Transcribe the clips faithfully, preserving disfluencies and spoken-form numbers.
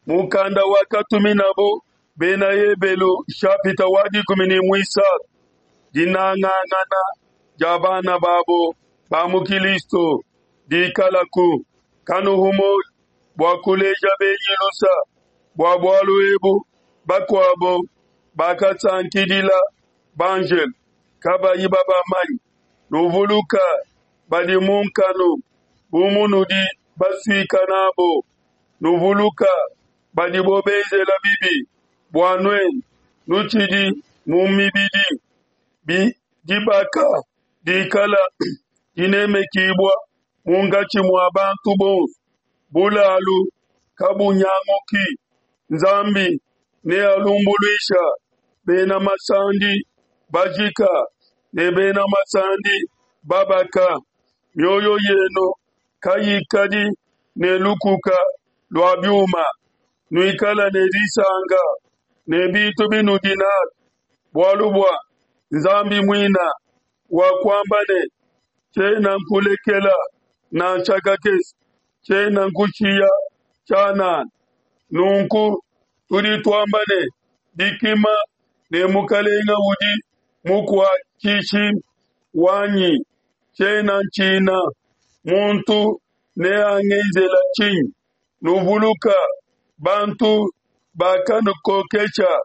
mukanda wakatuminabo bena yebelu shapita wadi kumini mwisa dinangangana jabana babo bamukilisto dikalaku kanu humo bwakuleja benyilusa bwabwalu ebu bakwabo bakatsankidila banjel kaba yibaba mani nuvuluka badi munkanu bumunudi baswikanabo nuvuluka badi bobeze la bibi bwanwen nuchidi mumibidi bi dibaka dikala dineme kibwa mungachi mwabantu bonsu bulalu kabunyanguki nzambi ne alumbuluisha bena masandi bajika ne bena masandi babaka myoyo yeno kayikadi ne lukuka lwabyuma nuikala ne disanga ne bitu binu dinar bwalubwa nzambi mwina wakwambane chena nkulekela na chakakesi chena nkuchia chana nunku tuli tuambane dikima ne mukalenga udi mukwa kishi wanyi chena nchina muntu ne angezela chini nuvuluka bantu bakanu kokecha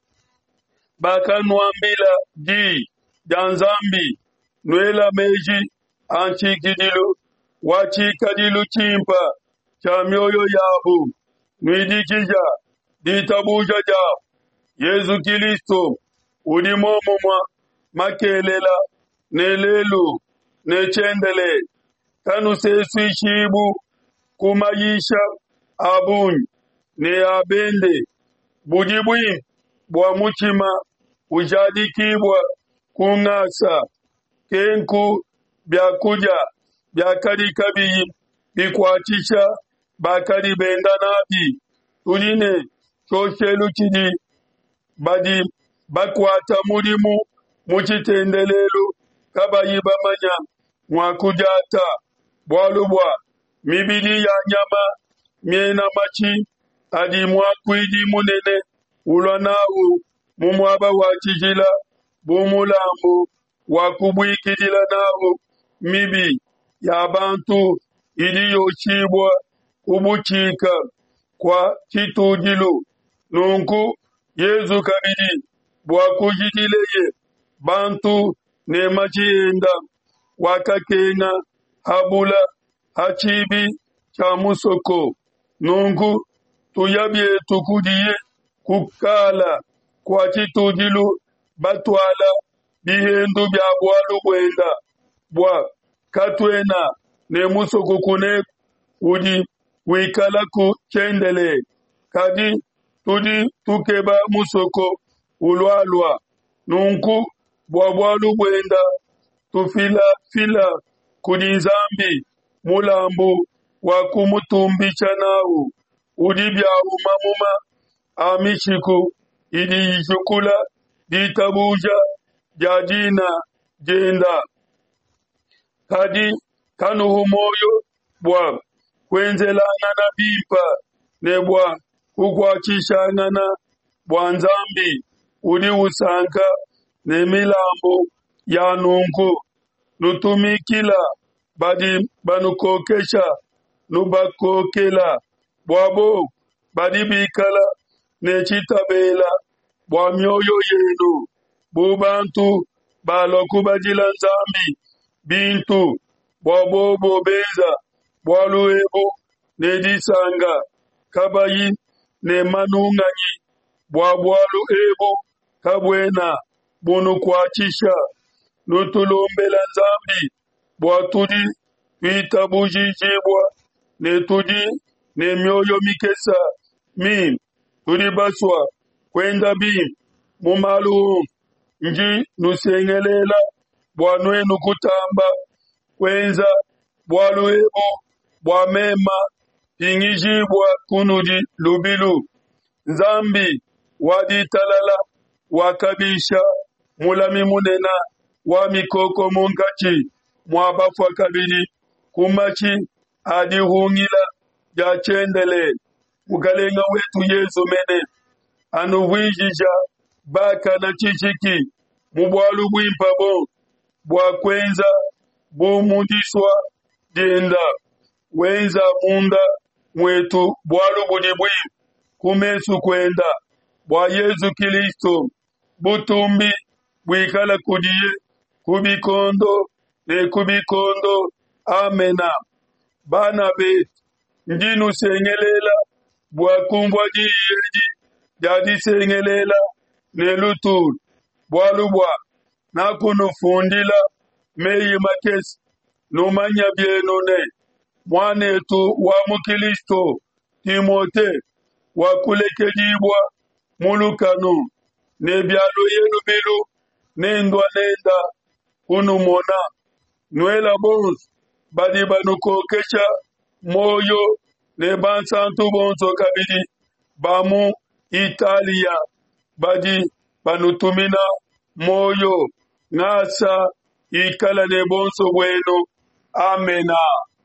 bakanu ambila di janzambi nwela meji anchikidilu wachikadilu chimpa cha mioyo yabu nwidikija ditabuja ja Yesu Kristo udimomomwa makelela nelelu nechendele kanu sesu ishibu kumayisha abun ne abende budibwi bwa muchima ujadikibwa kungasa kenku byakuja byakari kabiyi bikwatisha bakari benda nabi tuline choshelu chidi badi bakwata mulimu muchitendelelu kabayi bamanya mwakujata bwalubwa mibili ya nyama miena machi adi mwakwidi munene ulwanahu mumwaba wachijila bumulambu wakubwikidila nahu mibi ya bantu iliyochibwa kubuchika kwa chitudilu nunku Yesu kabidi bwakujidileye bantu ne machienda wakakenga habula hachibi cha musoko nungu tuyabye tukudiye kukala kwa chitudilu batwala bihendu bya bwalu bwenda bwa katwena ne musoko kune udi wikala ku chendele kadi tudi tukeba musoko ulwalwa nunku bwa bwalu bwenda tufila fila kudi zambi mulambu wakumutumbicha nawu udi bya umamuma amishiku idi yishukula ditabuja jadina jenda kadi kanuhu moyo bwa kwenzela na bimpa nebwa kukwachisha ngana bwa nzambi udi usanka ne milambo ya nunku nutumikila badi banukokesha nubakokela bwabo badi bikala ne chitabela bwa myoyo yenu bubantu balokubajila nzambi bintu bwabo bobeza bwaluebu ne disanga kabayi ne manunganyi bwabwalu ebu kabwena bunu kwachisha nutulumbela nzambi bwatudi twitabujijibwa ne tudi ne myoyo mikesa mi tudi baswa kwenda bi mumalu nji nusengelela bwanwenu kutamba kwenza bwaluebu bwamema ingijibwa kunudi lubilu nzambi wadi talala wakabisha mulami munena wa mikoko mungachi mwabafwa kabili kumachi adi hungila ya chendele mukalenga wetu Yesu mene anuwijija baka na chichiki mubwalu bwimpa bo bwakwenza bumundiswa denda wenza munda mwetu bwalu budi bwimpa kumesu kwenda bwa Yesu Kristo butumbi bwikala kudiye kubikondo ne kubikondo amena bana betu ndinu sengelela bwakumbwa diyeji jadi sengelela ne lutu bwalubwa nakunufundila meyi makesi numanya byenone mwanetu wa mukristo Timote wakulekedibwa mulukanu ne byalo yenu bilu nendwa nenda kunumona nwela bonzo badi banukokesha moyo ne bansantu bonzo kabidi bamu Italia badi banutumina moyo nasa ikala ne bonzo bueno amena.